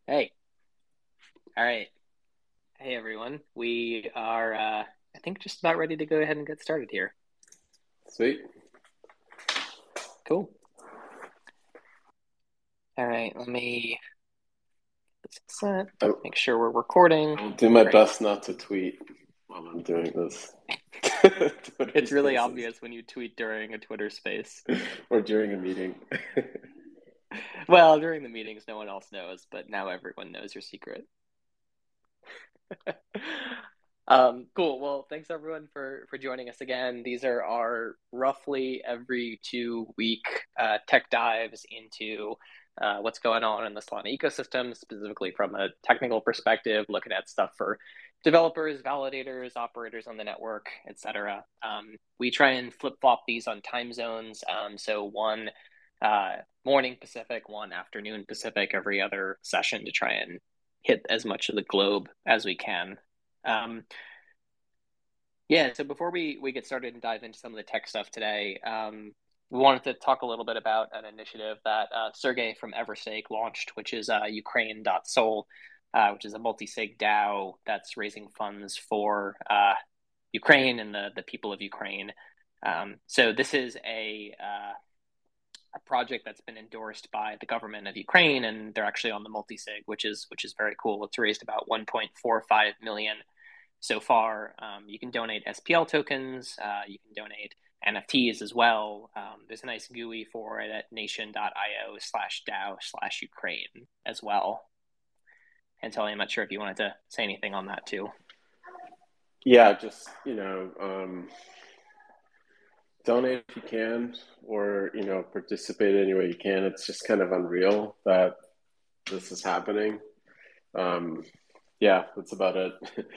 Hey, all right. Hey, everyone. We are, I think, just about ready to go ahead and get started here. Sweet. Cool. All right, let me get this set, I, make sure we're recording. I'll do my Great. best not to tweet while I'm doing this. Twitter It's really Spaces obvious when you tweet during a Twitter space. or during a meeting. Well, during the meetings, no one else knows, but now everyone knows your secret. Cool. Well, thanks everyone for joining us again. These are our roughly every 2 week tech dives into what's going on in the Solana ecosystem, specifically from a technical perspective, looking at stuff for developers, validators, operators on the network, etc. We try and flip flop these on time zones. So one morning Pacific, one afternoon Pacific, every other session to try and hit as much of the globe as we can. Um, yeah, so before we get started and dive into some of the tech stuff today, we wanted to talk a little bit about an initiative that Sergey from Everstake launched, which is Ukraine.Sol, which is a multi-sig DAO that's raising funds for Ukraine and the people of Ukraine. So this is a project that's been endorsed by the government of Ukraine, and they're actually on the multi-sig, which is very cool. It's raised about 1.45 million so far. You can donate SPL tokens. You can donate NFTs as well. There's a nice GUI for it at nation.io/DAO/Ukraine as well. And Tully, I'm not sure if you wanted to say anything on that too. Yeah, just, donate if you can or, participate any way you can. It's just kind of unreal that this is happening. Um, yeah, that's about it.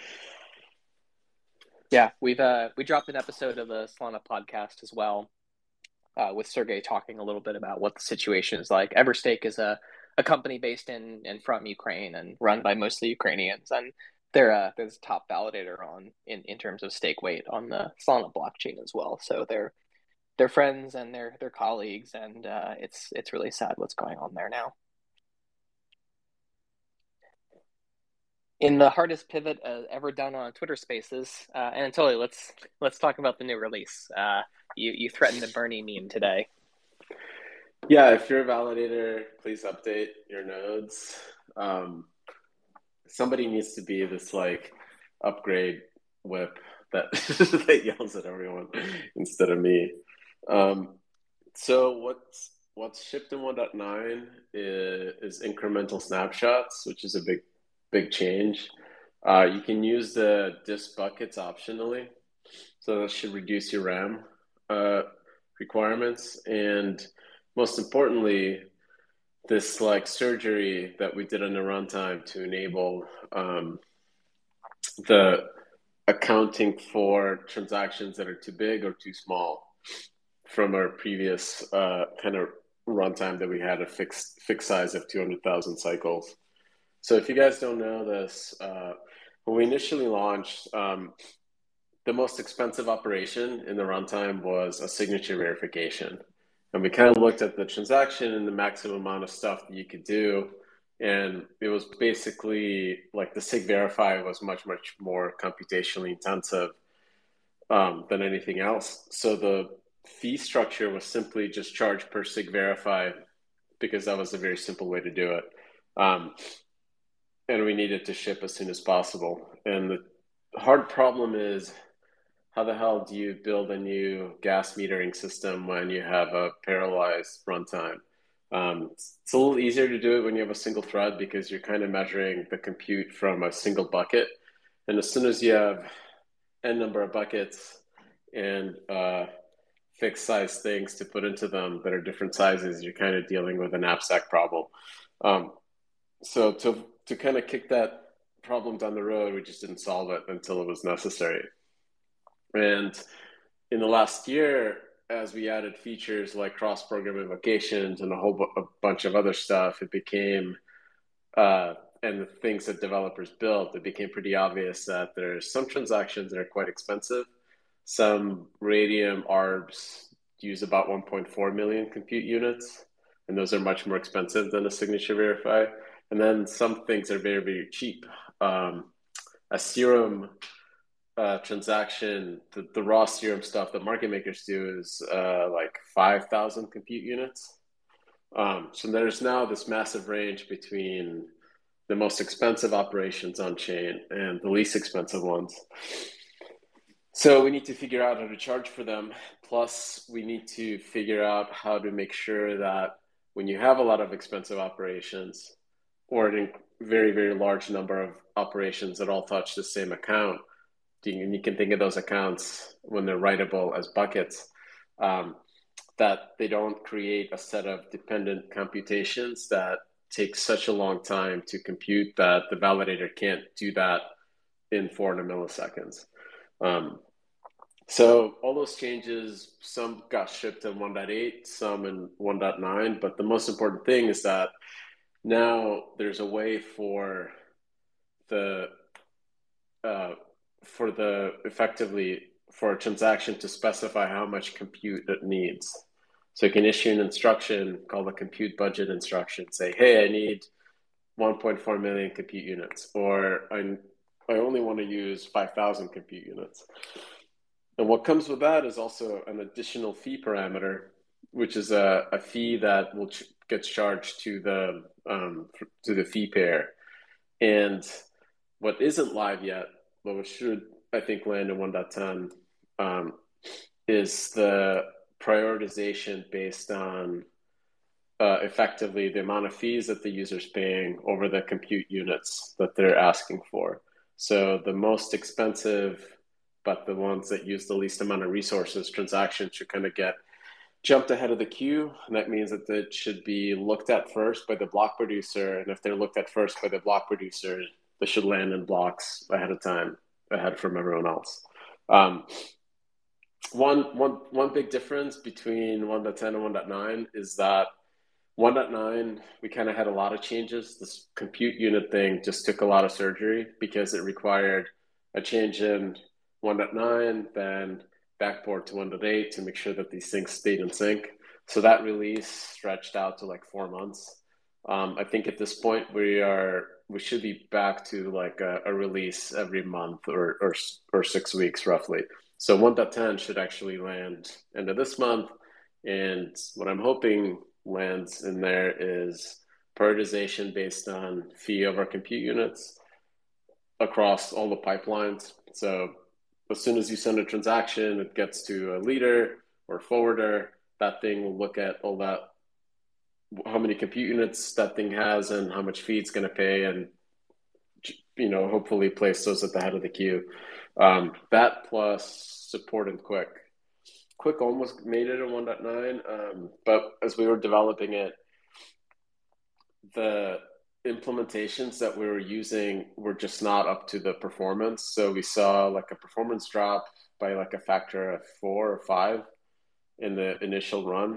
Yeah, we dropped an episode of the Solana podcast as well, with Sergey talking a little bit about what the situation is like. Everstake is a company based in and from Ukraine and run by mostly Ukrainians, and they're the top validator on in terms of stake weight on the Solana blockchain as well. So they're friends and they're colleagues, and it's really sad what's going on there now. In the hardest pivot ever done on Twitter Spaces, and totally, let's talk about the new release. You threatened the Bernie meme today. Yeah, if you're a validator, please update your nodes. Um, Somebody needs to be this like upgrade whip that that yells at everyone instead of me. Um, so what's shipped in 1.9 is incremental snapshots, which is a big change. You can use the disk buckets optionally, so that should reduce your RAM uh, requirements. And most importantly, this like surgery that we did on the runtime to enable the accounting for transactions that are too big or too small from our previous kind of runtime that we had a fixed size of 200,000 cycles. So if you guys don't know this, when we initially launched, the most expensive operation in the runtime was a signature verification. And we kind of looked at the transaction and the maximum amount of stuff that you could do. And it was basically like the SIG verify was much more computationally intensive than anything else. So the fee structure was simply just charge per SIG verify because that was a very simple way to do it. Um, and we needed to ship as soon as possible. And the hard problem is how the hell do you build a new gas metering system when you have a paralyzed runtime? It's a little easier to do it when you have a single thread because you're kind of measuring the compute from a single bucket. And as soon as you have n number of buckets and fixed size things to put into them that are different sizes, you're kind of dealing with an knapsack problem. Um, so to kind of kick that problem down the road, we just didn't solve it until it was necessary. And in the last year, as we added features like cross-program invocations and a bunch of other stuff, it became and the things that developers built, it became pretty obvious that there's some transactions that are quite expensive. Some Raydium ARBs use about 1.4 million compute units, and those are much more expensive than a signature verify. And then some things are very, very cheap. A Serum transaction, the raw Serum stuff that market makers do is like 5,000 compute units. So there's now this massive range between the most expensive operations on chain and the least expensive ones. So we need to figure out how to charge for them. Plus, we need to figure out how to make sure that when you have a lot of expensive operations or a very, very large number of operations that all touch the same account, and you can think of those accounts when they're writable as buckets, that they don't create a set of dependent computations that take such a long time to compute that the validator can't do that in 400 milliseconds. So all those changes, some got shipped in 1.8, some in 1.9, but the most important thing is that now there's a way for the effectively for a transaction to specify how much compute it needs. So you can issue an instruction called a compute budget instruction. Say, hey, I need 1.4 million compute units, or I only want to use 5,000 compute units. And what comes with that is also an additional fee parameter, which is a fee that gets charged to the fee pair. And what isn't live yet, but which should, I think, land in 1.10, is the prioritization based on effectively the amount of fees that the user's paying over the compute units that they're asking for. So the most expensive, but the ones that use the least amount of resources, transactions should kind of get jumped ahead of the queue. And that means that it should be looked at first by the block producer. And if they're looked at first by the block producer, they should land in blocks ahead of time, ahead from everyone else. One big difference between 1.10 and 1.9 is that 1.9, we kind of had a lot of changes. This compute unit thing just took a lot of surgery because it required a change in 1.9, then backport to 1.8 to make sure that these things stayed in sync. So that release stretched out to like 4 months. I think at this point we should be back to like a release every month or 6 weeks roughly. So 1.10 should actually land end of this month. And what I'm hoping lands in there is prioritization based on fee over compute units across all the pipelines. So as soon as you send a transaction, it gets to a leader or forwarder. That thing will look at all that, how many compute units that thing has and how much fee it's going to pay, and hopefully place those at the head of the queue. That plus support and Quick. Quick almost made it in 1.9, but as we were developing it, the implementations that we were using were just not up to the performance. So we saw like a performance drop by like a factor of 4 or 5 in the initial run.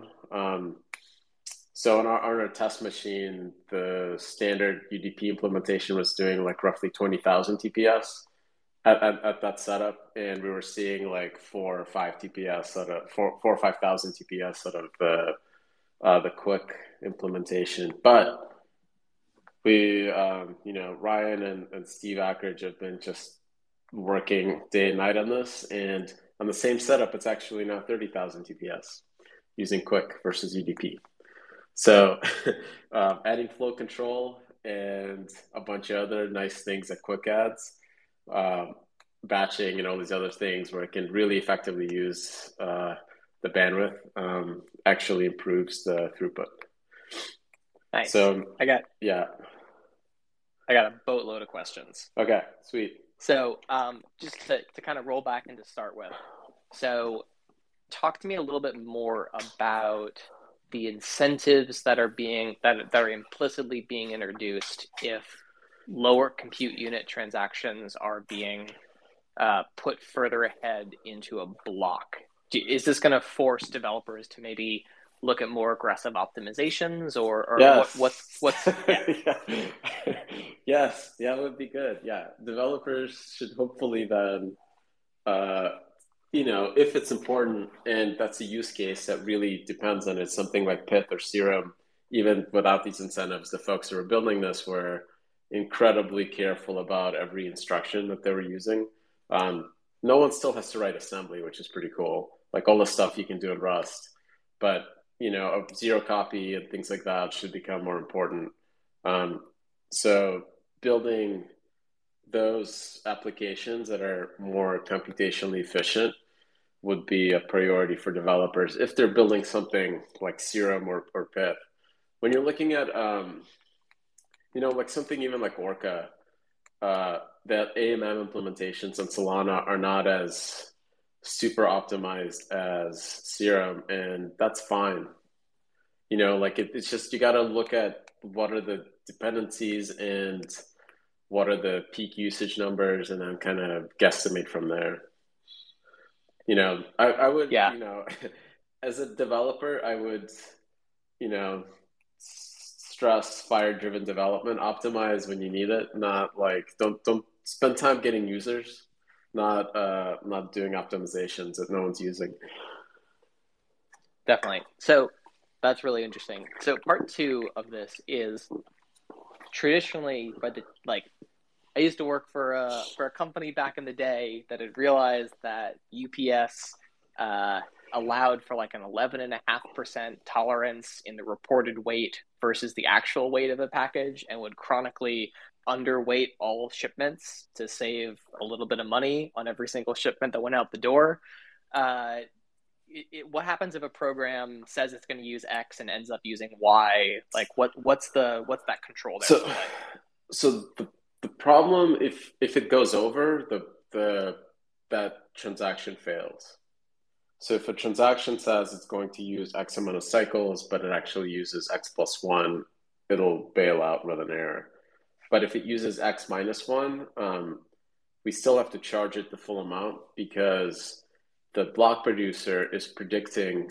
So on our test machine, the standard UDP implementation was doing like roughly 20,000 TPS at that setup, and we were seeing like 4 or 5 TPS out of 4 or 5,000 TPS out of the Quick implementation. But we, Ryan and Steve Ackridge have been just working day and night on this, and on the same setup, it's actually now 30,000 TPS using Quick versus UDP. So adding flow control and a bunch of other nice things that Quick adds, batching and all these other things where it can really effectively use the bandwidth, actually improves the throughput. Nice. So I got a boatload of questions. Okay, sweet. So just to kind of roll back and to start with, so talk to me a little bit more about the incentives that are implicitly being introduced if lower compute unit transactions are being put further ahead into a block. Is this going to force developers to maybe look at more aggressive optimizations, or yes. what's yeah. Yes, that would be good. Yeah, developers should hopefully then, if it's important and that's a use case that really depends on it, something like Pyth or Serum, even without these incentives, the folks who were building this were incredibly careful about every instruction that they were using. No one still has to write assembly, which is pretty cool. Like all the stuff you can do in Rust, but a zero copy and things like that should become more important. So building those applications that are more computationally efficient would be a priority for developers if they're building something like Serum or Pip. When you're looking at, like something even like Orca, that AMM implementations on Solana are not as super optimized as Serum, and that's fine. It's just you got to look at what are the dependencies and what are the peak usage numbers, and then kind of guesstimate from there. I would, Yeah, as a developer, I would, stress fire-driven development, optimize when you need it, not like don't spend time getting users, not doing optimizations that no one's using. definitely. So that's really interesting. So part two of this is traditionally, I used to work for a company back in the day that had realized that UPS allowed for like an 11.5% tolerance in the reported weight versus the actual weight of a package, and would chronically underweight all shipments to save a little bit of money on every single shipment that went out the door. Uh, what happens if a program says it's going to use X and ends up using Y? Like what's that control there? So the problem, if it goes over, that transaction fails. So if a transaction says it's going to use X amount of cycles, but it actually uses X plus one, it'll bail out with an error. But if it uses X minus one, we still have to charge it the full amount because the block producer is predicting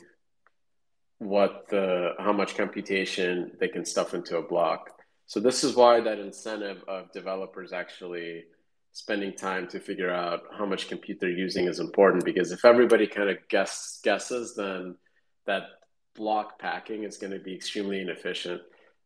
how much computation they can stuff into a block. So this is why that incentive of developers actually spending time to figure out how much compute they're using is important, because if everybody kind of guesses, then that block packing is going to be extremely inefficient.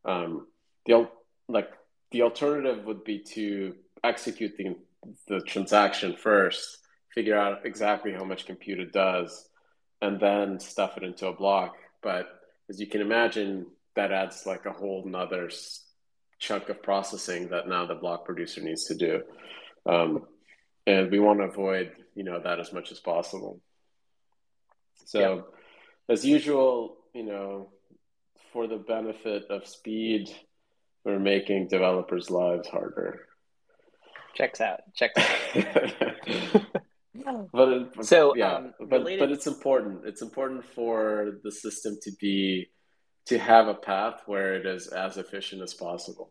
The alternative would be to execute the transaction first, figure out exactly how much compute it does, and then stuff it into a block. But as you can imagine, that adds like a whole nother chunk of processing that now the block producer needs to do. And we want to avoid, that as much as possible. So as usual, for the benefit of speed, we're making developers' lives harder. Checks out. But related... it's important. It's important for the system to have a path where it is as efficient as possible.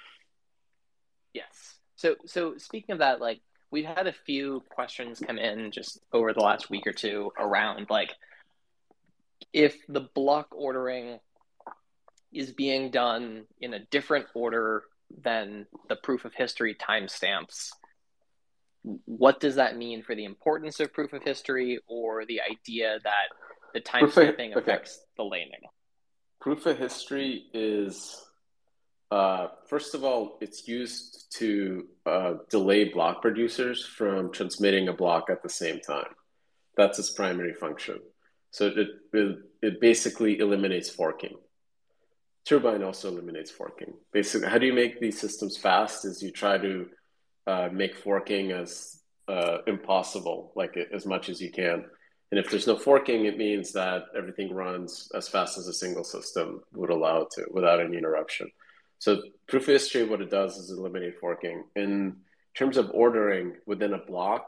Yes. So speaking of that, like we've had a few questions come in just over the last week or two around like if the block ordering is being done in a different order than the proof of history timestamps, what does that mean for the importance of proof of history, or the idea that the timestamping affects the laning? Proof of history is, first of all, it's used to delay block producers from transmitting a block at the same time. That's its primary function. So it basically eliminates forking. Turbine also eliminates forking. Basically, how do you make these systems fast is you try to make forking as impossible, like as much as you can. And if there's no forking, it means that everything runs as fast as a single system would allow it to without any interruption. So proof of history, what it does is eliminate forking. In terms of ordering within a block,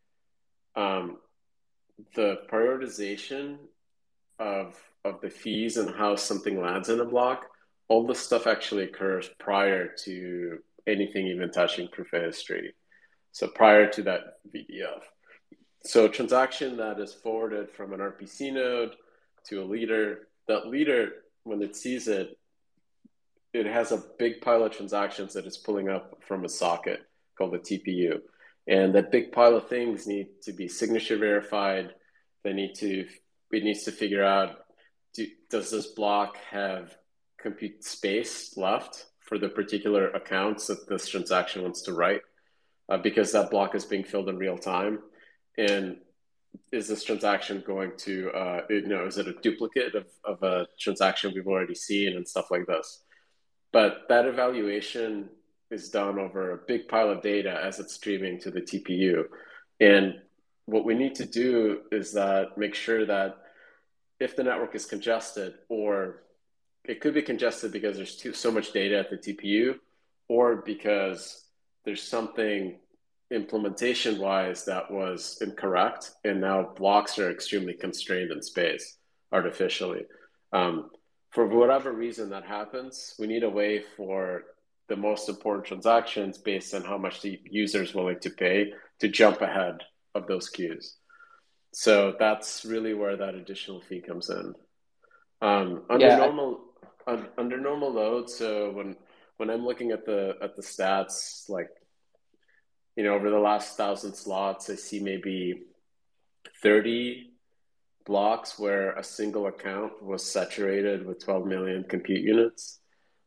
the prioritization of the fees and how something lands in a block, all this stuff actually occurs prior to anything even touching proof of history. So prior to that VDF. So a transaction that is forwarded from an RPC node to a leader, that leader, when it sees it, it has a big pile of transactions that it's pulling up from a socket called the TPU. And that big pile of things need to be signature verified. It needs to figure out, does this block have compute space left for the particular accounts that this transaction wants to write, because that block is being filled in real time. And is this transaction going to, is it a duplicate of a transaction we've already seen and stuff like this? But that evaluation is done over a big pile of data as it's streaming to the TPU. And what we need to do is that make sure that if the network is congested, or it could be congested because there's so much data at the TPU, or because there's something implementation wise that was incorrect, and now blocks are extremely constrained in space artificially. For whatever reason that happens, we need a way for the most important transactions based on how much the user is willing to pay to jump ahead of those queues. So that's really where that additional fee comes in. Under Yeah, normal load, so when I'm looking at the stats, like, over the last 1,000 slots, I see maybe 30 blocks where a single account was saturated with 12 million compute units.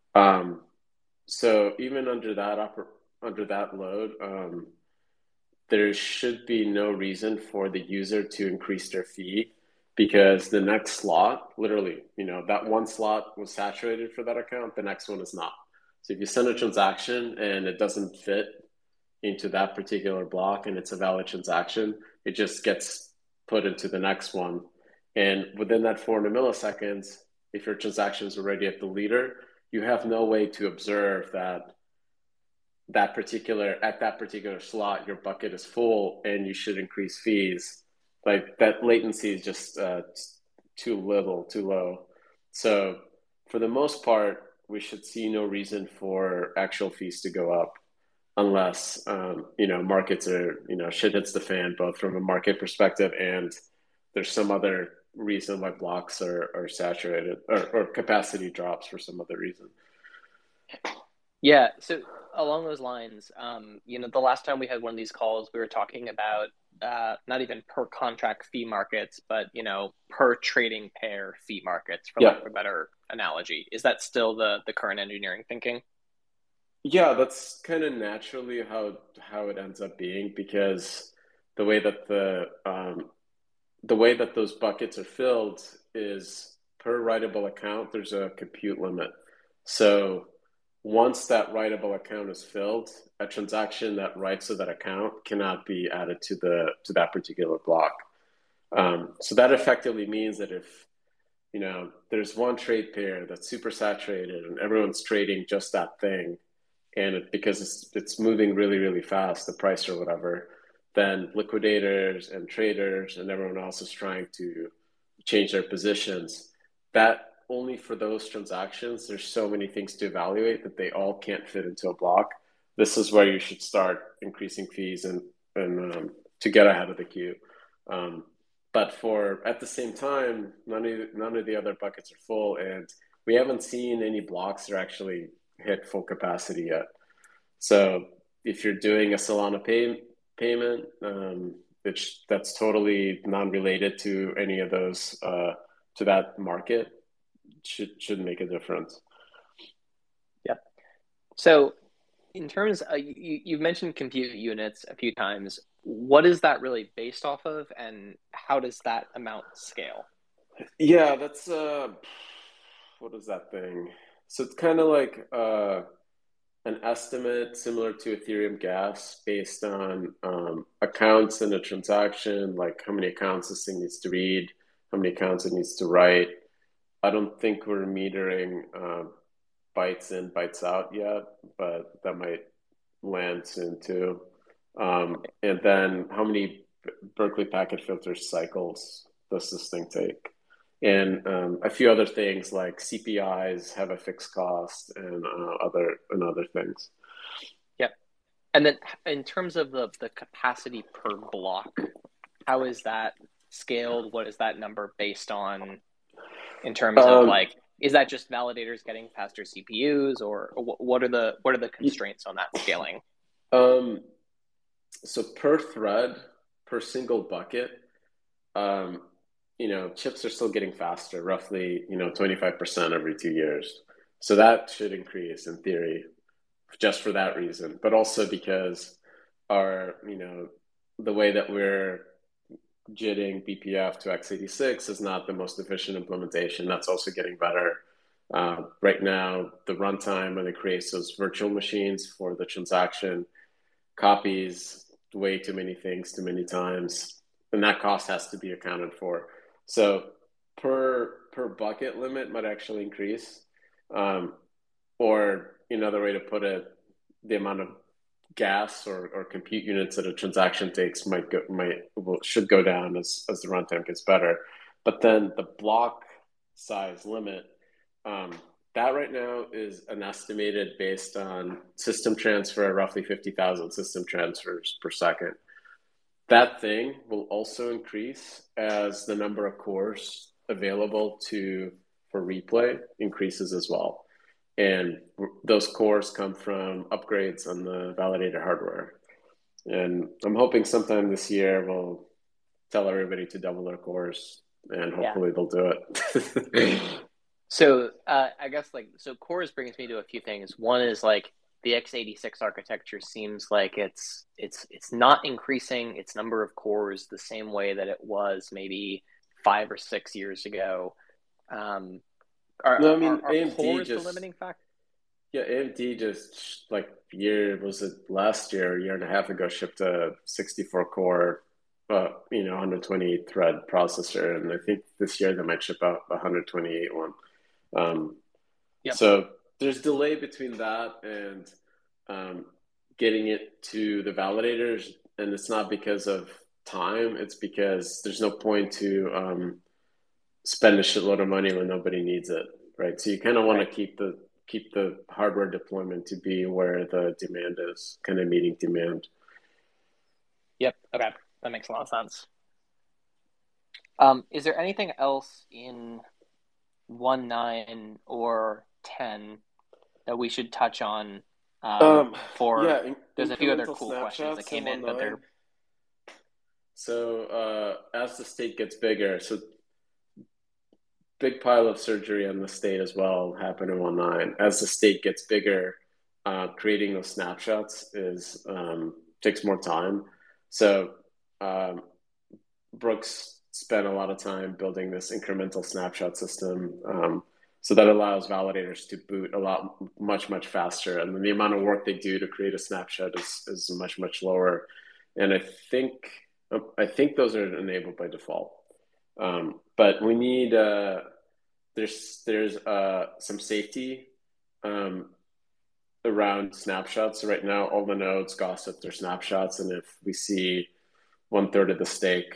So even under that load, there should be no reason for the user to increase their fee, because the next slot, literally, that one slot was saturated for that account, the next one is not. So if you send a transaction and it doesn't fit into that particular block and it's a valid transaction, it just gets put into the next one. And within that 400 milliseconds, if your transaction is already at the leader, you have no way to observe that at that particular slot, your bucket is full and you should increase fees. Like, that latency is just too low. So for the most part, we should see no reason for actual fees to go up, unless markets are, shit hits the fan, both from a market perspective and there's some other reason why blocks are saturated, or capacity drops for some other reason. yeah. So along those lines, the last time we had one of these calls, we were talking about not even per contract fee markets, but per trading pair fee markets, for lack of a better analogy. Is that still the current engineering thinking? Yeah, that's kind of naturally how it ends up being, because the way that those buckets are filled is per writable account, there's a compute limit. So once that writable account is filled, a transaction that writes to that account cannot be added to that particular block. So that effectively means that if there's one trade pair that's super saturated and everyone's trading just that thing, and because it's moving really, really fast, the price or whatever, then liquidators and traders and everyone else is trying to change their positions. That only for those transactions, there's so many things to evaluate that they all can't fit into a block. This is where you should start increasing fees and to get ahead of the queue. But at the same time, none of the other buckets are full, and we haven't seen any blocks that are actually hit full capacity yet. So if you're doing a Solana payment, that's totally non-related to any of those, to that market, should make a difference. Yeah. So in terms of, you've mentioned compute units a few times. What is that really based off of, and how does that amount scale? Yeah, that's what is that thing? So it's kind of like an estimate similar to Ethereum gas, based on accounts in a transaction, like how many accounts this thing needs to read, how many accounts it needs to write. I don't think we're metering bytes in, bytes out yet, but that might land soon too. And then how many Berkeley packet filter cycles does this thing take? And a few other things like CPIs have a fixed cost, and other things. Yep. And then in terms of the capacity per block, how is that scaled? What is that number based on, in terms of is that just validators getting faster CPUs, or what are the constraints on that scaling? So per thread, per single bucket, chips are still getting faster, roughly, 25% every 2 years. So that should increase in theory, just for that reason, but also because our, the way that we're jitting BPF to x86 is not the most efficient implementation. That's also getting better. Right now, the runtime when it creates those virtual machines for the transaction copies way too many things too many times, and that cost has to be accounted for. So per bucket limit might actually increase, or another way to put it, the amount of gas or compute units that a transaction takes should go down as the runtime gets better. But then the block size limit, that right now is an estimated based on system transfer, roughly 50,000 system transfers per second. That thing will also increase as the number of cores available for replay increases as well. And those cores come from upgrades on the validator hardware. And I'm hoping sometime this year we'll tell everybody to double their cores, and hopefully they'll do it. So I guess cores brings me to a few things. One is like the x86 architecture seems like it's not increasing its number of cores the same way that it was maybe 5 or 6 years ago. Are cores the limiting factor? Yeah, AMD just last year, a year and a half ago, shipped a 64 core, 128 thread processor, and I think this year they might ship out a 128 one. So there's delay between that and getting it to the validators, and it's not because of time, it's because there's no point to spend a shitload of money when nobody needs it, right? So you kind of want to keep the hardware deployment to be where the demand is, kind of meeting demand. Yep. Okay. That makes a lot of sense. Is there anything else in 1.9 or 10 that we should touch on? There's a few other cool questions that came in, but they're... So as the state gets bigger, so big pile of surgery on the state as well happened in 1.9. As the state gets bigger, creating those snapshots takes more time. So Brooks spent a lot of time building this incremental snapshot system. So that allows validators to boot much faster. And then the amount of work they do to create a snapshot is much lower. And I think those are enabled by default. But we need there's some safety around snapshots. So right now, all the nodes gossip their snapshots, and if we see 1/3 of the stake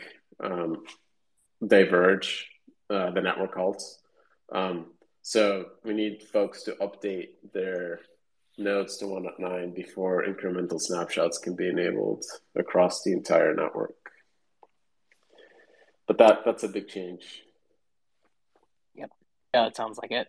diverge, the network halts. So we need folks to update their nodes to 1.9 before incremental snapshots can be enabled across the entire network. But that's a big change. Yep. Yeah, it sounds like it.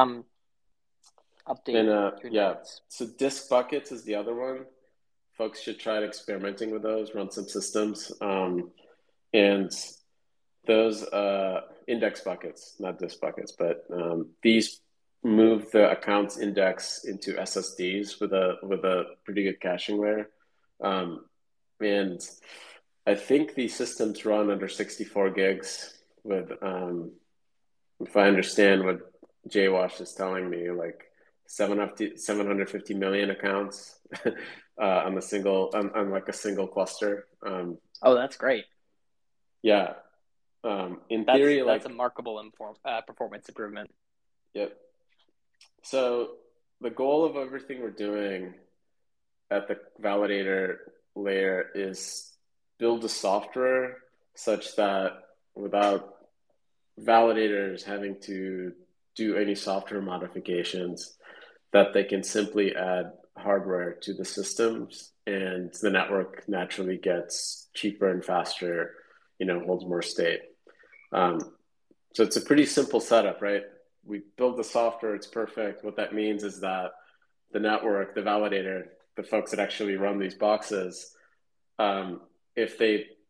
Update your nodes. So disk buckets is the other one. Folks should try experimenting with those, run some systems. And those index buckets, not disk buckets, but these move the accounts index into SSDs with a pretty good caching layer. And I think these systems run under 64 gigs with, if I understand what JWash is telling me, like 750 million accounts on like a single cluster. That's great. Yeah. In theory, that's a remarkable performance improvement. Yep. So the goal of everything we're doing at the validator layer is build a software such that without validators having to do any software modifications, that they can simply add hardware to the systems, and the network naturally gets cheaper and faster, holds more state. So it's a pretty simple setup, right? We build the software, it's perfect. What that means is that the network, the validator, the folks that actually run these boxes, if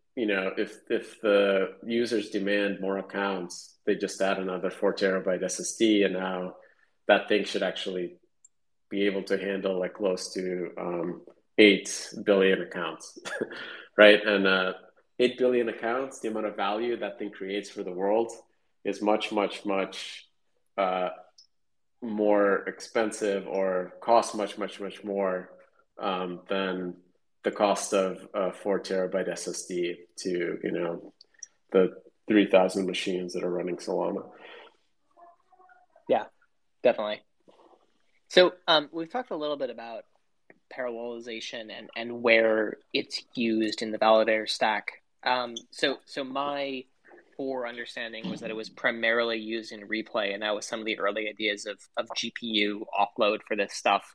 the users demand more accounts, they just add another 4 terabyte SSD, and now that thing should actually be able to handle like close to 8 billion accounts, right? And 8 billion accounts, the amount of value that thing creates for the world is much, much, much uh, more expensive or costs much, much, much more than the cost of a 4 terabyte SSD to, the 3,000 machines that are running Solana. Yeah, definitely. So we've talked a little bit about parallelization and where it's used in the validator stack. So my core understanding was that it was primarily used in replay, and that was some of the early ideas of GPU offload for this stuff.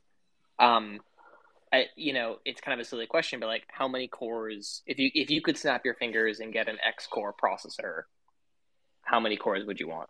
It's kind of a silly question, but like, how many cores? If you could snap your fingers and get an X core processor, how many cores would you want?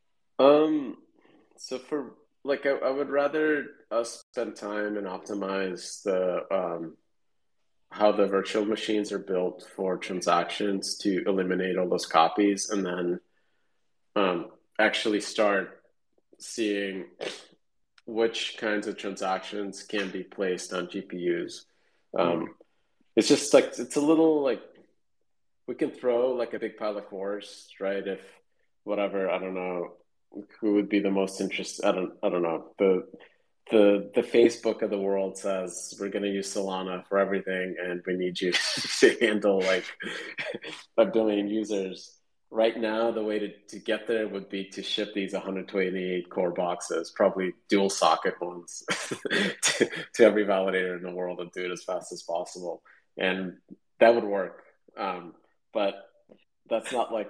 So for like, I would rather us spend time and optimize the how the virtual machines are built for transactions to eliminate all those copies, and then actually start seeing which kinds of transactions can be placed on GPUs. It's just like it's a little like we can throw like a big pile of cores, right? If whatever, I don't know who would be the most interested. I don't know. The Facebook of the world says we're going to use Solana for everything, and we need you to handle like a billion users. Right now, the way to get there would be to ship these 128 core boxes, probably dual socket ones, to every validator in the world and do it as fast as possible. And that would work. But that's not like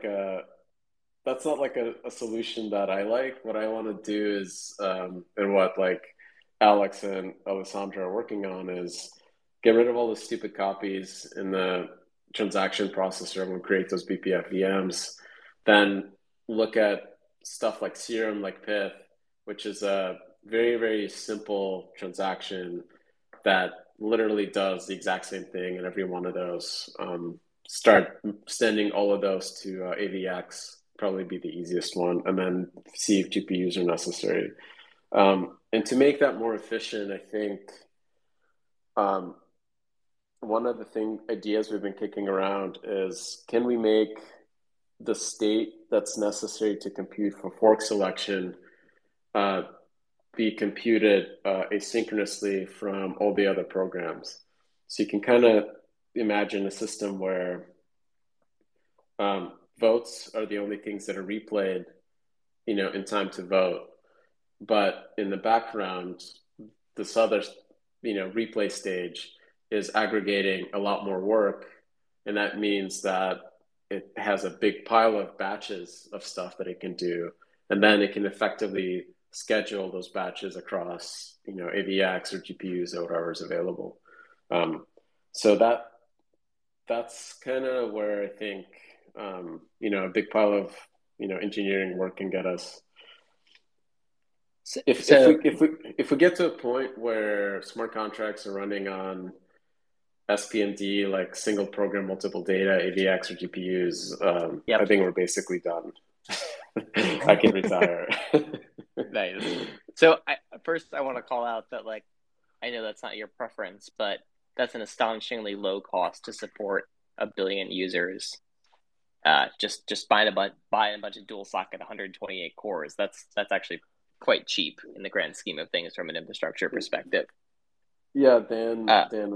a solution that I like. What I want to do is, and what like Alex and Alessandra are working on is get rid of all the stupid copies in the transaction processor and we'll create those BPF VMs. Then look at stuff like Serum, like Pyth, which is a very, very simple transaction that literally does the exact same thing in every one of those. Start sending all of those to AVX, probably be the easiest one, and then see if GPUs are necessary. And to make that more efficient, I think one of the ideas we've been kicking around is, can we make the state that's necessary to compute for fork selection be computed asynchronously from all the other programs? So you can kind of imagine a system where votes are the only things that are replayed, in time to vote. But in the background, this other, replay stage is aggregating a lot more work. And that means that it has a big pile of batches of stuff that it can do. And then it can effectively schedule those batches across, AVX or GPUs or whatever is available. So that's kind of where I think, a big pile of, engineering work can get us. If we get to a point where smart contracts are running on SPMD, like single program, multiple data, AVX or GPUs, Yep. I think we're basically done. I can retire. Nice. So I want to call out that, like, I know that's not your preference, but that's an astonishingly low cost to support a billion users. Just buying a bunch of dual socket 128 cores. That's actually quite cheap in the grand scheme of things from an infrastructure perspective. Yeah, Dan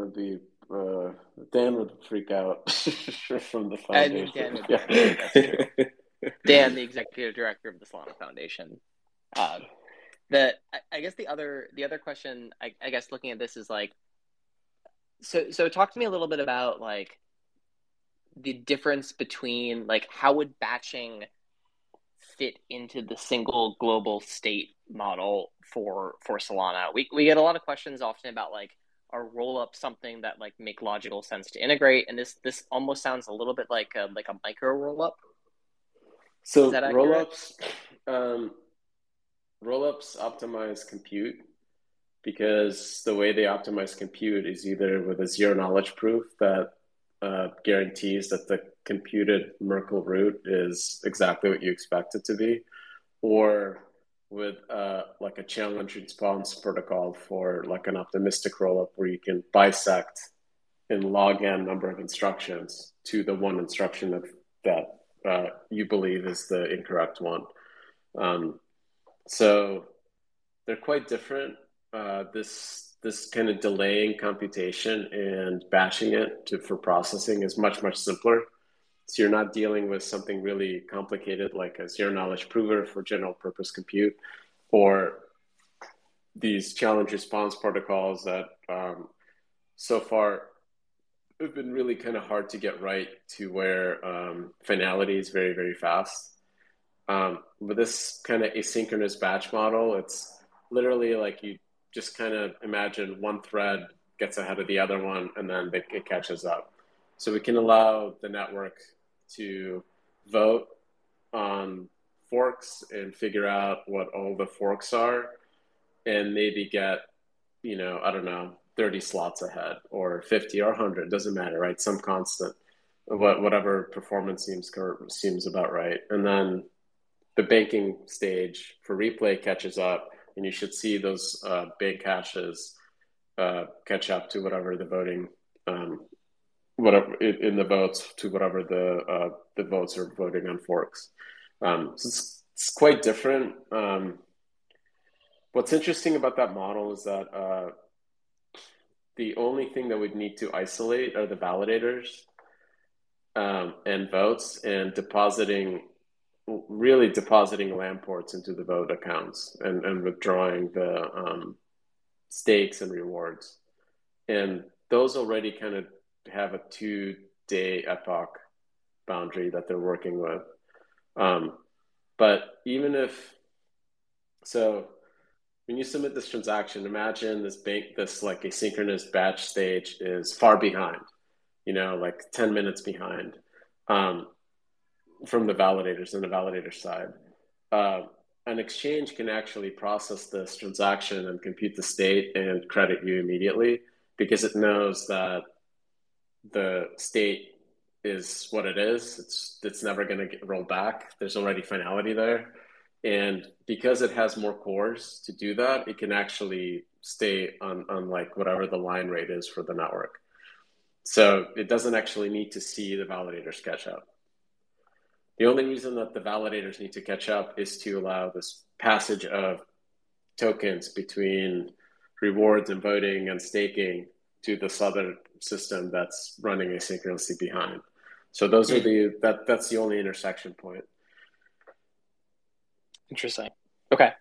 would freak out from the foundation. I mean, Dan would be happy. That's true. Dan, the executive director of the Solana Foundation. I guess the other question, I guess, looking at this is like, so talk to me a little bit about like the difference between like how would batching fit into the single global state model for Solana. We get a lot of questions often about like, are rollups something that like make logical sense to integrate? And this almost sounds a little bit like a micro rollup. So rollups optimize compute, because the way they optimize compute is either with a zero knowledge proof that guarantees that the computed Merkle root is exactly what you expect it to be, or with like a challenge response protocol for like an optimistic rollup where you can bisect in log n number of instructions to the one instruction that you believe is the incorrect one. So they're quite different. This kind of delaying computation and batching it for processing is much simpler. So you're not dealing with something really complicated like a zero knowledge prover for general purpose compute, or these challenge response protocols that so far have been really kind of hard to get right, to where finality is very fast. With this kind of asynchronous batch model, it's literally like you just kind of imagine one thread gets ahead of the other one and then it catches up. So we can allow the network to vote on forks and figure out what all the forks are, and maybe get, I don't know, 30 slots ahead or 50 or 100, doesn't matter, right? Some constant, whatever performance seems about right. And then the banking stage for replay catches up, and you should see those bank caches catch up to whatever the voting, whatever in the votes, to whatever the votes are voting on forks. So it's quite different. What's interesting about that model is that the only thing that we'd need to isolate are the validators and votes, and really depositing LAN ports into the vote accounts and withdrawing the stakes and rewards. And those already kind of have a 2-day epoch boundary that they're working with. But even if, so when you submit this transaction, imagine this like asynchronous batch stage is far behind, like 10 minutes behind from the validators and the validator side. An exchange can actually process this transaction and compute the state and credit you immediately, because it knows that the state is what it is. It's never going to get rolled back. There's already finality there. And because it has more cores to do that, it can actually stay on like whatever the line rate is for the network. So it doesn't actually need to see the validators catch up. The only reason that the validators need to catch up is to allow this passage of tokens between rewards and voting and staking to this other system that's running asynchronously behind. So those are that's the only intersection point. Interesting. Okay.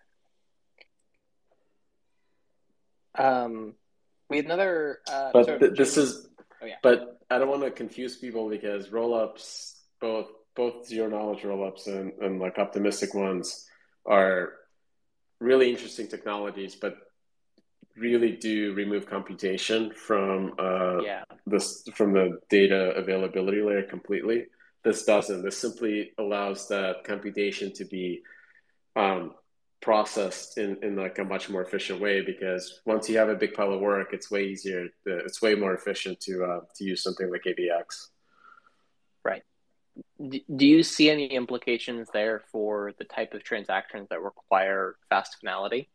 We had another. But But I don't want to confuse people, because rollups, both zero knowledge rollups and like optimistic ones, are really interesting technologies, but really do remove computation from from the data availability layer completely. This doesn't. This simply allows that computation to be processed in like a much more efficient way, because once you have a big pile of work, it's way easier. It's way more efficient to use something like AVX. Right. Do you see any implications there for the type of transactions that require fast finality?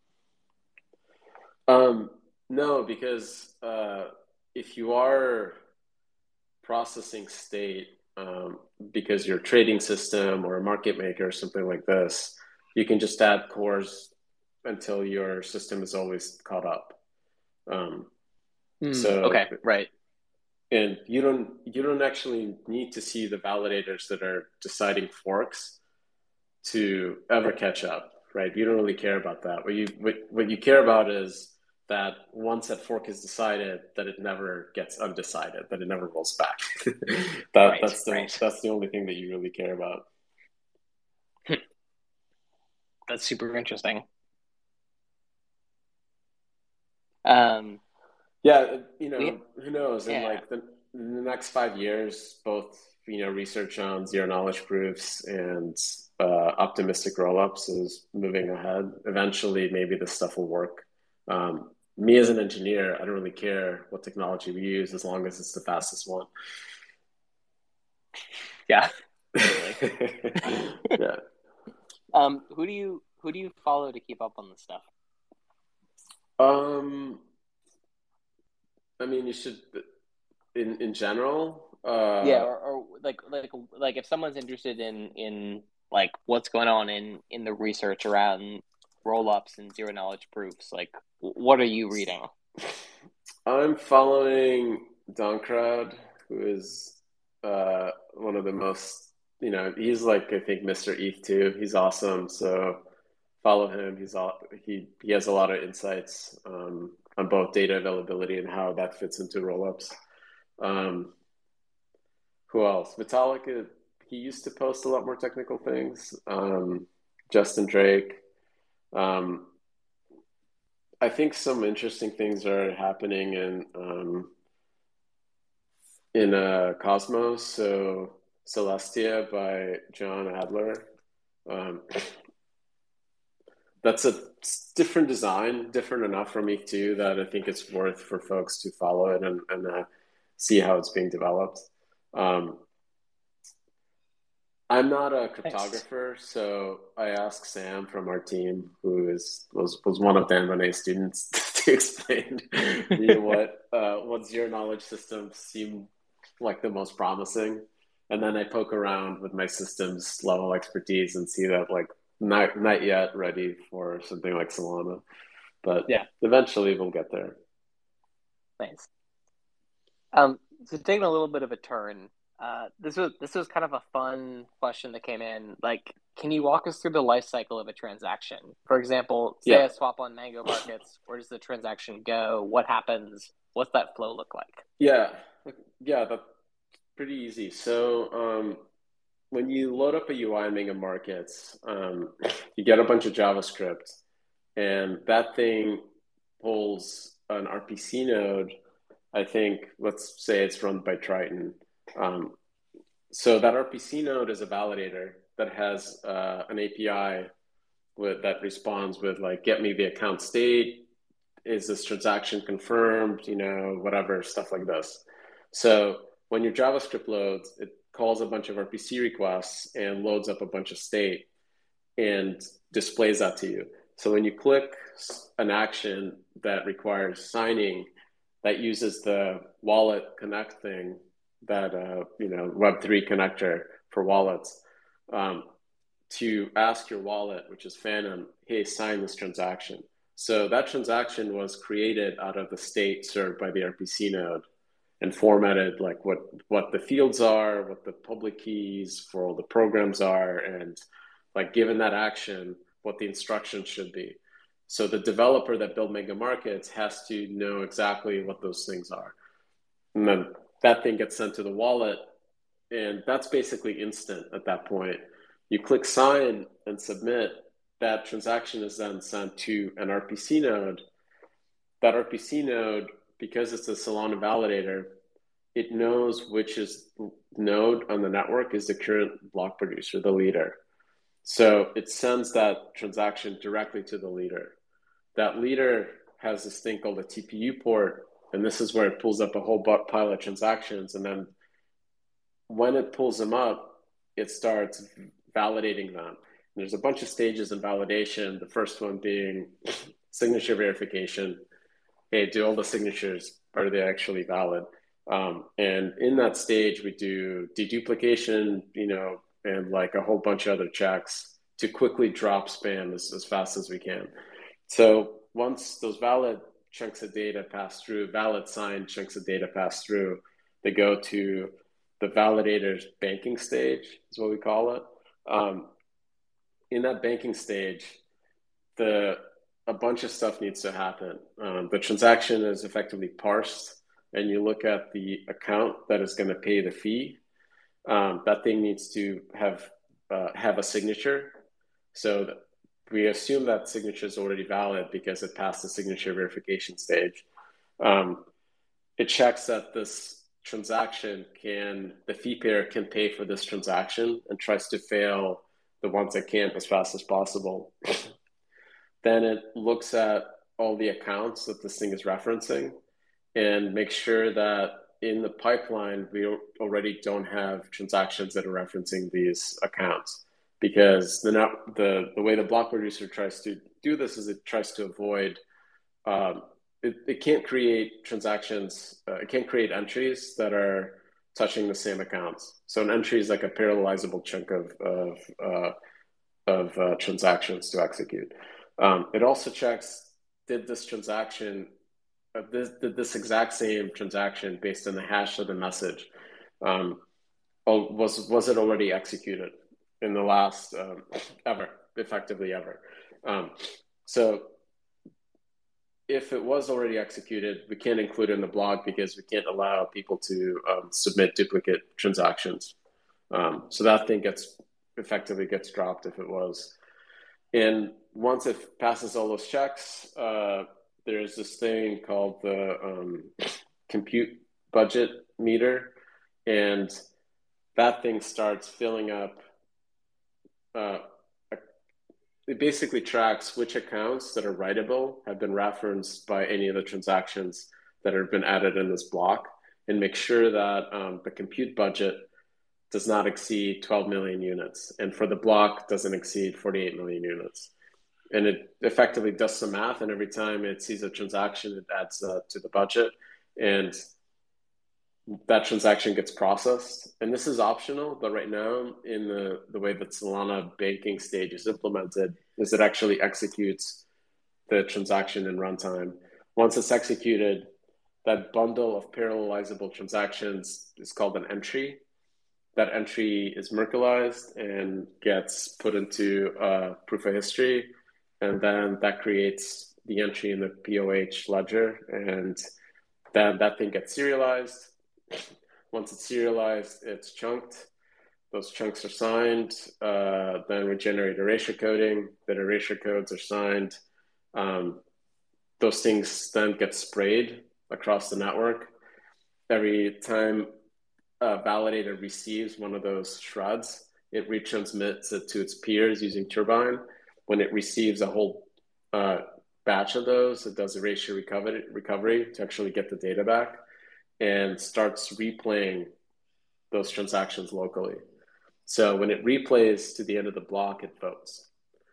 No, because if you are processing state, because you're a trading system or a market maker or something like this, you can just add cores until your system is always caught up. Okay, right. And you don't actually need to see the validators that are deciding forks to ever catch up, right? You don't really care about that. What you care about is that once that fork is decided, that it never gets undecided, that it never rolls back. That's the only thing that you really care about. That's super interesting. Yeah, who knows? In like the next 5 years, both research on zero knowledge proofs and optimistic rollups is moving ahead. Eventually, maybe this stuff will work. Me as an engineer, I don't really care what technology we use as long as it's the fastest one. Yeah. Totally. Yeah. Who who do you follow to keep up on this stuff? Um, I mean, you should in general. Yeah, or like if someone's interested in like what's going on in the research around roll-ups and zero knowledge proofs, like what are you reading? I'm following Doncrowd, who is one of the most, he's like I think Mr. ETH too. He's awesome. So follow him. He has a lot of insights on both data availability and how that fits into rollups. Um, who else? Vitalik, he used to post a lot more technical things. Justin Drake. Um, I think some interesting things are happening in Cosmos. So Celestia by John Adler. Um, that's a different design, different enough from ETH2 that I think it's worth for folks to follow it and see how it's being developed. Um, I'm not a Nice. cryptographer, so I asked Sam from our team, was one of Dan Bonet's students, to explain me what zero knowledge systems seem like the most promising, and then I poke around with my systems level expertise and see that like not yet ready for something like Solana, but Yeah, eventually we'll get there. nice. So taking a little bit of a turn, this was kind of a fun question that came in. Like, can you walk us through the life cycle of a transaction? For example, say Yeah, I swap on Mango Markets. Where does the transaction go? What happens? What's that flow look like? yeah, yeah. That's pretty easy. So when you load up a UI in Mega Markets, you get a bunch of JavaScript, and that thing pulls an RPC node. I think, let's say it's run by Triton. Um, so that RPC node is a validator that has an API that responds with like, get me the account state. Is this transaction confirmed? Whatever stuff like this. So when your JavaScript loads, it calls a bunch of RPC requests and loads up a bunch of state and displays that to you. So when you click an action that requires signing, that uses the wallet connect thing, that Web3 connector for wallets, um, to ask your wallet, which is Phantom, hey, sign this transaction. So that transaction was created out of the state served by the RPC node and formatted like what the fields are, what the public keys for all the programs are, and like given that action, what the instructions should be. So the developer that built Mega Markets has to know exactly what those things are. And then that thing gets sent to the wallet, and that's basically instant at that point. You click sign and submit, that transaction is then sent to an RPC node. That RPC node, because it's a Solana validator, it knows which node on the network is the current block producer, the leader. So it sends that transaction directly to the leader. That leader has this thing called a TPU port, and this is where it pulls up a whole pile of transactions. And then when it pulls them up, it starts validating them. And there's a bunch of stages in validation. The first one being signature verification. Hey, do all the signatures, are they actually valid? And in that stage, we do deduplication, and like a whole bunch of other checks to quickly drop spam as fast as we can. So once those valid chunks of data pass through, valid signed chunks of data pass through, they go to the validator's banking stage, is what we call it. In that banking stage, a bunch of stuff needs to happen. The transaction is effectively parsed, and you look at the account that is going to pay the fee. That thing needs to have a signature. So we assume that signature is already valid because it passed the signature verification stage. It checks that this transaction the fee payer can pay for this transaction and tries to fail the ones that can't as fast as possible. Then it looks at all the accounts that this thing is referencing and makes sure that in the pipeline, we already don't have transactions that are referencing these accounts. because the way the block producer tries to do this is it tries to avoid it can't create transactions. It can't create entries that are touching the same accounts. So an entry is like a parallelizable chunk of transactions to execute. It also checks, did this transaction, did this exact same transaction based on the hash of the message, was it already executed in the last effectively ever? So if it was already executed, we can't include it in the block because we can't allow people to submit duplicate transactions. So that thing effectively gets dropped if it was. And once it passes all those checks, there's this thing called the compute budget meter, and that thing starts filling up. It basically tracks which accounts that are writable have been referenced by any of the transactions that have been added in this block, and make sure that the compute budget does not exceed 12 million units, and for the block doesn't exceed 48 million units. And it effectively does some math, and every time it sees a transaction, it adds to the budget, and that transaction gets processed. And this is optional, but right now, in the way that Solana banking stage is implemented, is it actually executes the transaction in runtime. Once it's executed, that bundle of parallelizable transactions is called an entry. That entry is Merkleized and gets put into proof of history, and then that creates the entry in the POH ledger, and then that thing gets serialized. Once it's serialized, it's chunked. Those chunks are signed. Then we generate erasure coding. That erasure codes are signed. Those things then get sprayed across the network. Every time a validator receives one of those shreds, it retransmits it to its peers using Turbine. When it receives a whole batch of those, it does erasure recovery to actually get the data back, and starts replaying those transactions locally. So when it replays to the end of the block, it votes.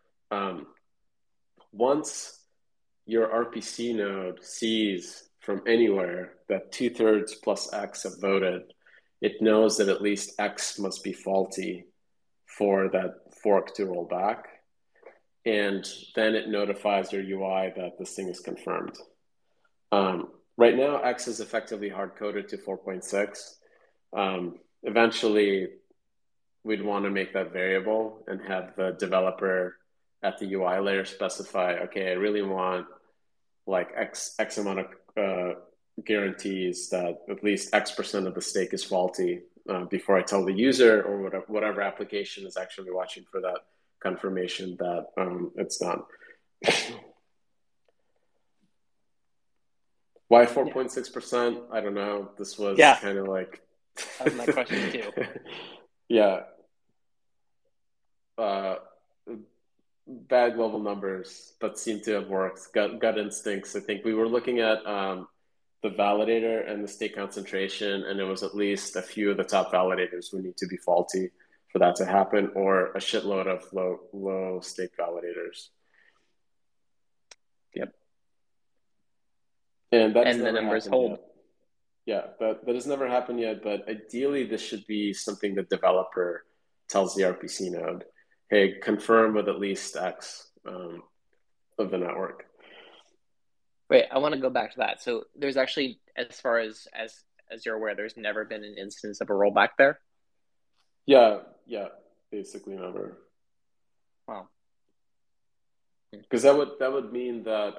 Once your RPC node sees from anywhere that 2/3 plus X have voted, it knows that at least X must be faulty for that fork to roll back. And then it notifies your UI that this thing is confirmed. Right now, X is effectively hard-coded to 4.6. Eventually, we'd want to make that variable and have the developer at the UI layer specify, okay, I really want like X amount of guarantees that at least X% of the stake is faulty before I tell the user or whatever application is actually watching for that confirmation that it's done. Why 4.6%? I don't know. This was kind of like... That was my question too. Yeah. Bad global numbers, but seem to have worked. Gut instincts. I think we were looking at the validator and the stake concentration, and it was at least a few of the top validators would need to be faulty for that to happen, or a shitload of low stake validators. Yep. And that's the numbers hold. Yeah, that has never happened yet, but ideally this should be something the developer tells the RPC node, hey, confirm with at least X of the network. Wait, I want to go back to that. So there's actually, as far as you're aware, there's never been an instance of a rollback there? Yeah, basically never. Wow. Because that would mean that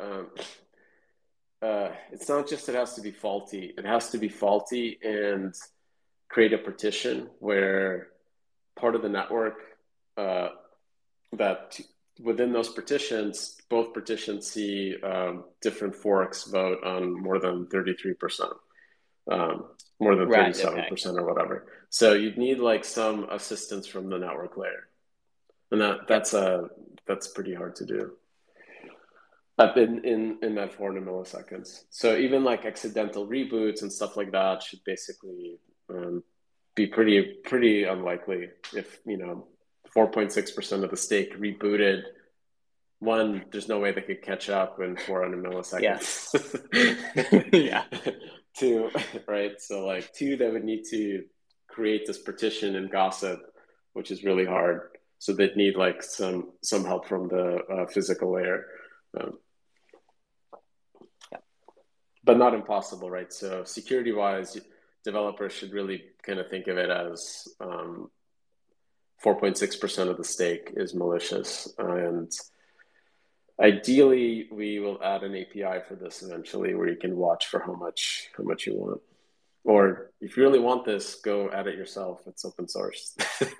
it's not just it has to be faulty. It has to be faulty and create a partition where part of the network that within those partitions, both partitions see different forks vote on more than 33%, more than 37% or whatever. So you'd need like some assistance from the network layer, and that's pretty hard to do. In that 400 milliseconds. So even like accidental reboots and stuff like that should basically be pretty unlikely if 4.6% of the stake rebooted. One, there's no way they could catch up in 400 Yeah. milliseconds. Yeah. Two, right? So like two, they would need to create this partition in Gossip, which is really hard. So they'd need like some help from the physical layer, um, Yeah. but not impossible, right? So security wise, developers should really kind of think of it as 4.6% of the stake is malicious, and ideally, we will add an API for this eventually, where you can watch for how much you want. Or if you really want this, go add it yourself. It's open source.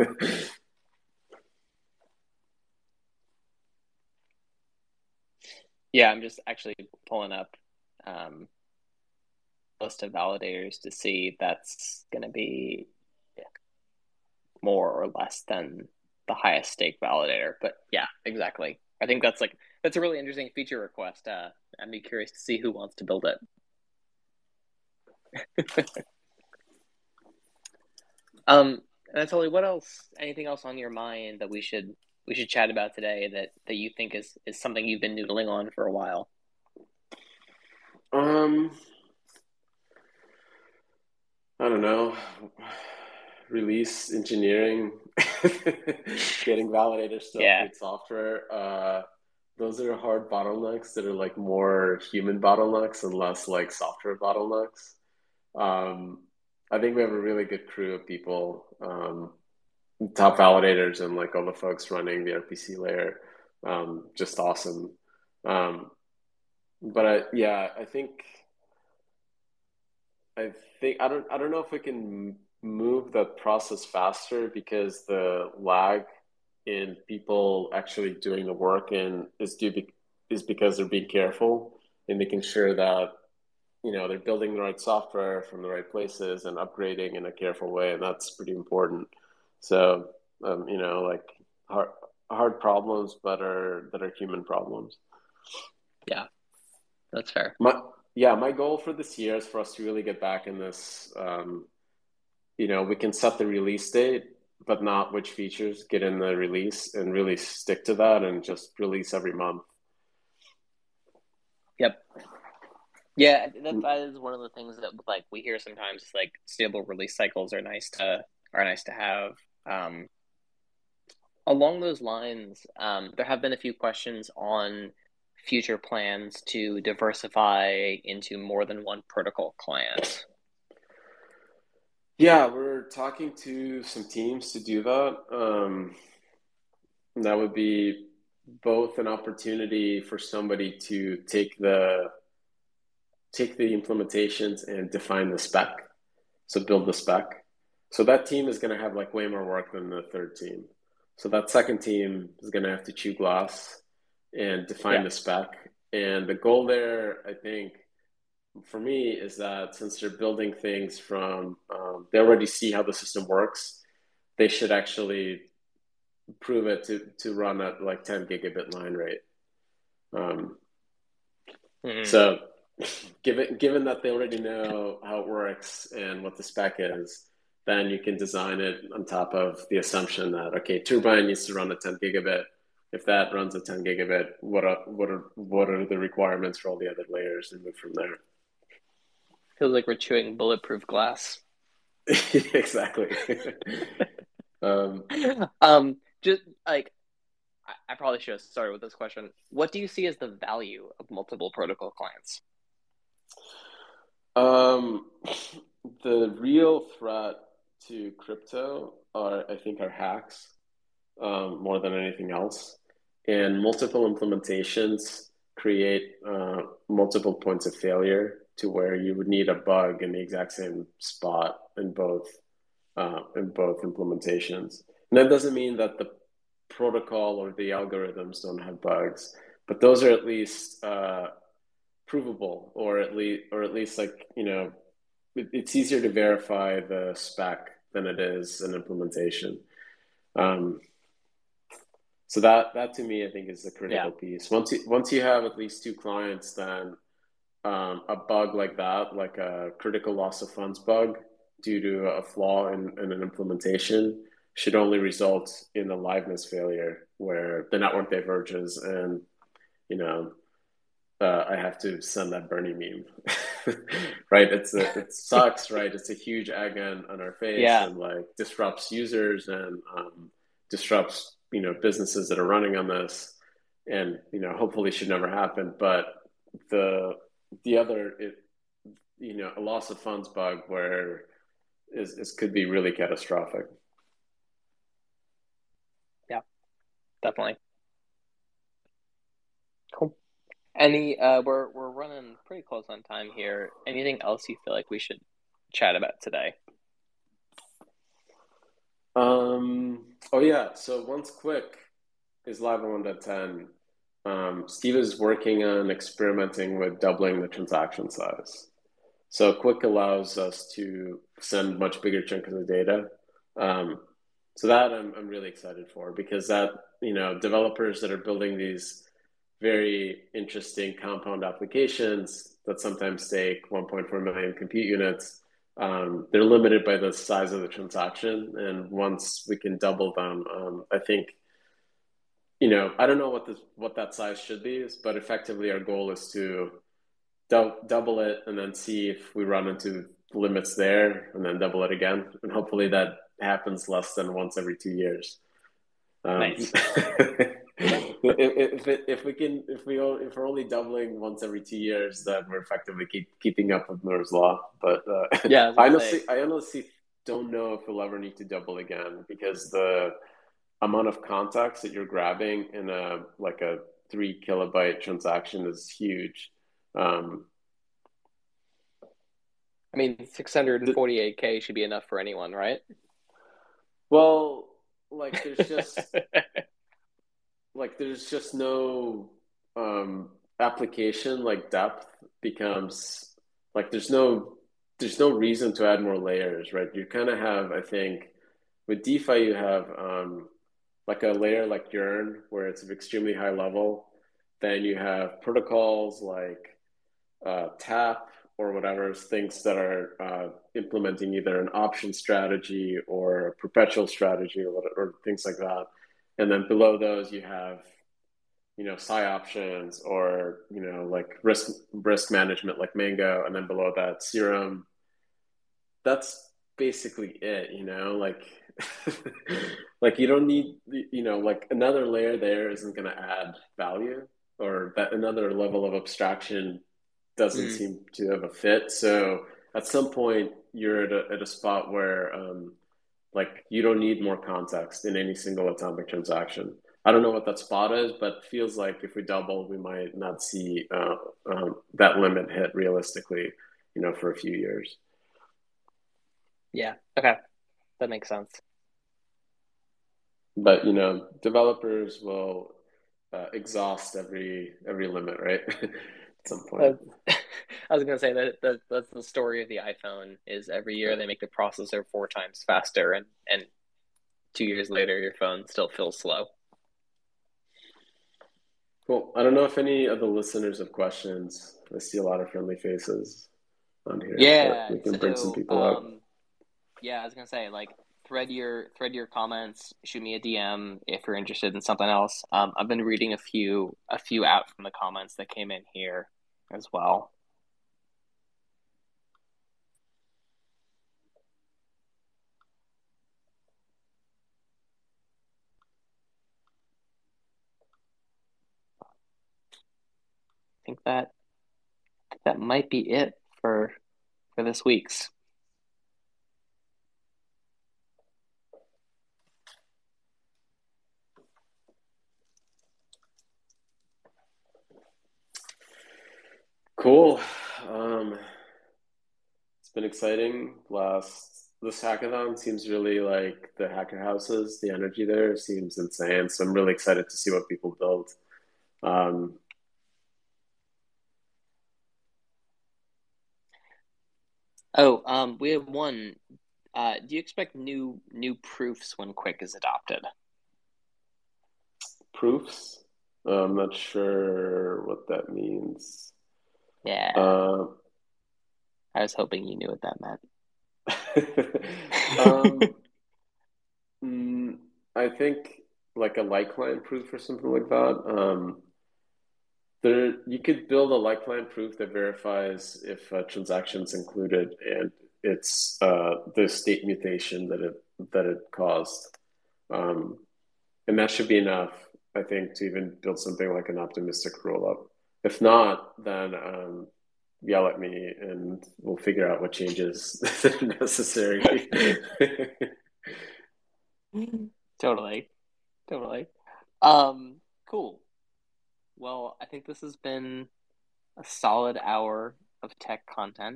Yeah, I'm just actually pulling up um, list of validators to see if that's going to be more or less than the highest stake validator. But yeah, exactly. I think that's a really interesting feature request. I'd be curious to see who wants to build it. Anatoly, what else? Anything else on your mind that we should chat about today that you think is something you've been noodling on for a while? um, I don't know. Release engineering, getting validators to Yeah. update software. Those are hard bottlenecks that are like more human bottlenecks and less like software bottlenecks. Um, I think we have a really good crew of people, top validators and like all the folks running the RPC layer. Just awesome. Um, but yeah, I don't know if we can move the process faster because the lag in people actually doing the work and is because they're being careful and making sure that they're building the right software from the right places and upgrading in a careful way, and that's pretty important. So, like hard, hard problems, but that are human problems. Yeah, that's fair. My Yeah, my goal for this year is for us to really get back in this. We can set the release date, but not which features get in the release, and really stick to that and just release every month. Yep. Yeah, that is one of the things that like we hear sometimes. Like stable release cycles are nice to have. Um, Along those lines, there have been a few questions on future plans to diversify into more than one protocol client. Yeah, we're talking to some teams to do that. That would be both an opportunity for somebody to take the implementations and define the spec, so build the spec. So that team is going to have like way more work than the third team. So that second team is going to have to chew glass and define Yeah. the spec. And the goal there, I think, for me, is that since they're building things from, they already see how the system works, they should actually prove it to run at like 10 gigabit line rate. Um, Mm-hmm. so given that they already know how it works and what the spec is, then you can design it on top of the assumption that, okay, Turbine needs to run at 10 gigabit. If that runs at 10 gigabit, what are the requirements for all the other layers, and move from there. Feels like we're chewing bulletproof glass. Exactly. um, Just like I probably should have started with this question. What do you see as the value of multiple protocol clients? um, the real threat to crypto I think, are hacks, more than anything else. And multiple implementations create multiple points of failure to where you would need a bug in the exact same spot in both implementations. And that doesn't mean that the protocol or the algorithms don't have bugs, but those are at least provable, or at least like it's easier to verify the spec than it is an implementation. Um, so that to me, I think, is the Yeah. critical piece. Once you have at least two clients, then a bug like that, like a critical loss of funds bug due to a flaw in an implementation, should only result in a liveness failure where the network diverges and, you know, I have to send that Bernie meme, right? It sucks, right? It's a huge egg on our face Yeah, and like disrupts users and disrupts businesses that are running on this, and hopefully should never happen. But the the other a loss of funds bug where is could be really catastrophic. yeah, definitely. Cool. We're running pretty close on time here. Anything else you feel like we should chat about today? Oh yeah. So once Quick is live on 1.10, Steve is working on experimenting with doubling the transaction size. So Quick allows us to send much bigger chunks of data. Um, so that I'm really excited for because that, developers that are building these very interesting compound applications that sometimes take 1.4 million compute units, they're limited by the size of the transaction. And once we can double them, I think, I don't know what that size should be, but effectively our goal is to double it and then see if we run into limits there and then double it again. And hopefully that happens less than once every 2 years. Nice. If we're only doubling once every 2 years, then we're effectively keeping up with Moore's law. But Yeah, I was gonna say. I honestly don't know if we'll ever need to double again because the amount of context that you're grabbing in a 3 kilobyte transaction is huge. Um, I mean, the, 648K should be enough for anyone, right? well, like there's just no application like depth becomes like there's no reason to add more layers, right? You kind of have, I think, with DeFi you have like a layer like Yearn where it's extremely high level. Then you have protocols like TAP or whatever, things that are implementing either an option strategy or a perpetual strategy or things like that. And then below those, you have psi options or like risk management like Mango, and then below that Serum. That's basically it. Like like you don't need like another layer there isn't going to add value, or that another level of abstraction doesn't Mm. seem to have a fit. So at some point, you're at a spot where like you don't need more context in any single atomic transaction. I don't know what that spot is, but feels like if we double, we might not see that limit hit realistically, for a few years. Yeah. Okay, that makes sense. But developers will exhaust every limit, right? At some point. Uh, I was gonna say that that's the story of the iPhone is every year they make the processor 4 times faster, and 2 years later your phone still feels slow. Cool. I don't know if any of the listeners have questions. I see a lot of friendly faces on here, but Yeah. we can bring some So people up. yeah, I was gonna say like thread your comments, shoot me a DM if you're interested in something else. I've been reading a few out from the comments that came in here as well. I think that might be it for this week's. Cool. Um, it's been exciting. This hackathon seems really like the hacker houses. The energy there seems insane. So I'm really excited to see what people build. Um, Oh, we have one. Do you expect new proofs when Quick is adopted? Proofs. I'm not sure what that means. Yeah, Uh, I was hoping you knew what that um, meant. Mm, I think like a Likeline proof or something like that. There, you could build a Likeline proof that verifies if a transaction's included and it's the state mutation that it caused. Um, and that should be enough, I think, to even build something like an optimistic rollup. If not, then yell at me and we'll figure out what changes that are necessary. Totally, totally. Um, cool. Well, I think this has been a solid hour of tech content.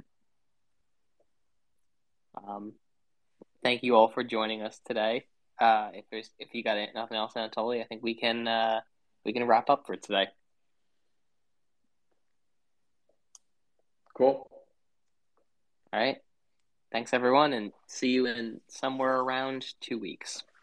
Um, Thank you all for joining us today. If you got nothing else, Anatoly, I think we can wrap up for today. Cool. All right. Thanks everyone, and see you in somewhere around 2 weeks.